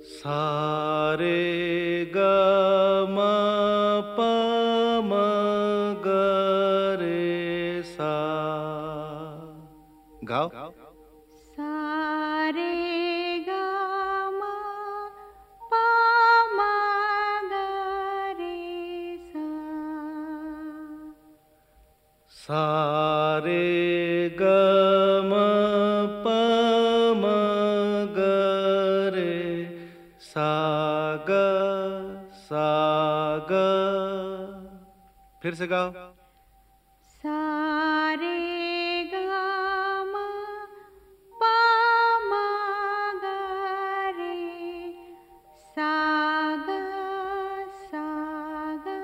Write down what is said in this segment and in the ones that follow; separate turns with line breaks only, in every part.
सारे ग म प म ग रे सा। गाओ।
सारे ग म प म ग रे सा।
सारे ग म प म ग रे सा ग सा ग। फिर से गाओ।
सारे ग म प म ग रे सा ग सा ग।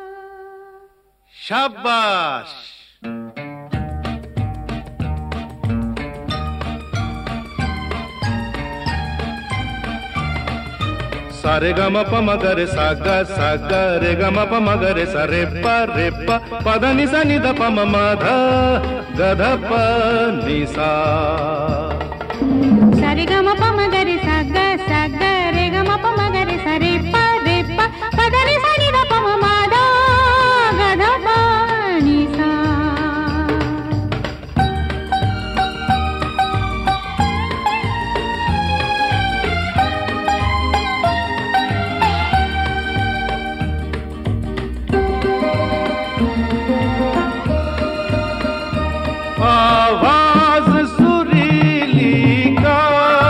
शाबाश। सारे ग म प म ग रे सा ग रे ग म प म ग रे सा रे प प ध नि सा नि ध प म म ध ग ध प नि सा।
सारे ग म प म ग रे सा ग रे ग म प म ग रे सा रे प प ध नि सा नि ध प म म ध ग ध प नि सा।
आवाज सुरीली का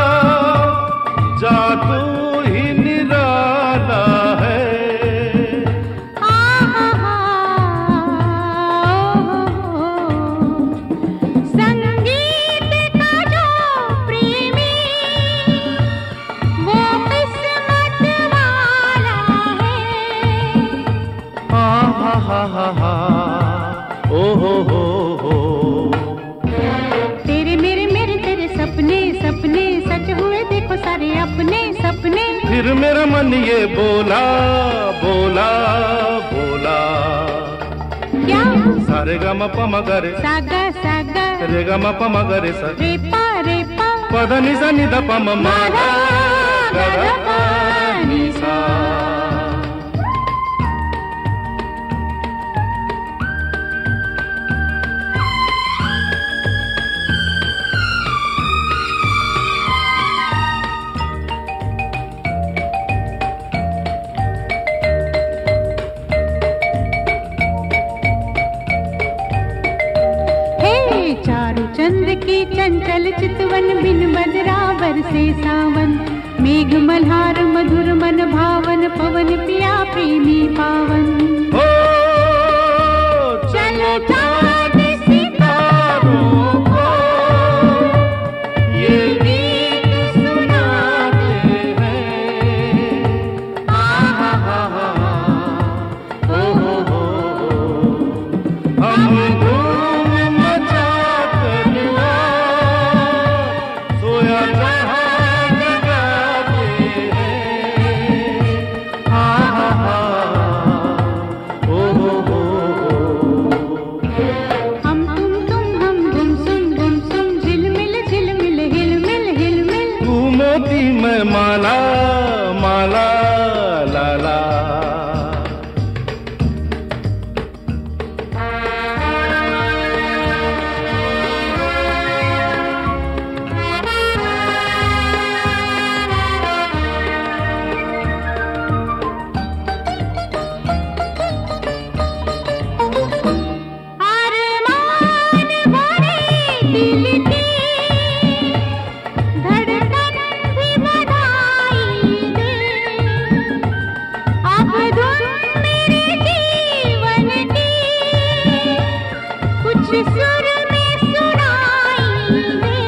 जादू ही निराला है।
संगीत का जो प्रेमी वो किस्मत वाला है।
हा ओ हो।
तेरे मेरे तेरे सपने सपने सच हुए देखो सारे अपने सपने।
फिर मेरा मन ये बोला बोला बोला।
क्या?
सारे ग म प म ग रे
सा ग
रे ग म प म ग रे सा
रे प
प ध नि सा नि ध प म म ध ग ध प नि सा।
चारू चंद्र की चंचल चितवन बिन बदरावर से सावन। मेघ मल्हार मधुर मन भावन पवन पिया प्रेमी पावन।
हो चलो चाँद सितारों को ये गीत सुनाते हैं। हो हम धूम मचा कर सोया जहाँ जगाते हैं। हो
हम गुम सुम झिलमिल झिलमिल हिलमिल हिलमिल।
तू मोती मैं माला माला लाला।
अरमान भरे दिल की धड़कन भी बधाई दे। अब धुन मेरे जीवन की कुछ सुर में सुनाई दे।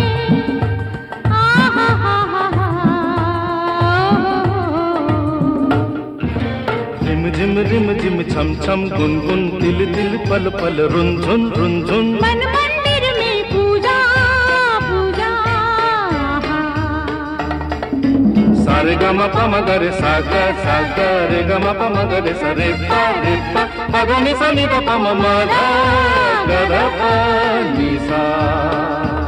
रिम झिम छम छम गुन गुन तिल तिल पल पल रुन झुन।
मन मंदिर में पूजा पूजा।
सारे ग म प म ग रे सा ग रे ग म प म ग रे सा रे प ध नि सा नि ध प म म ध ग ध प नि सा।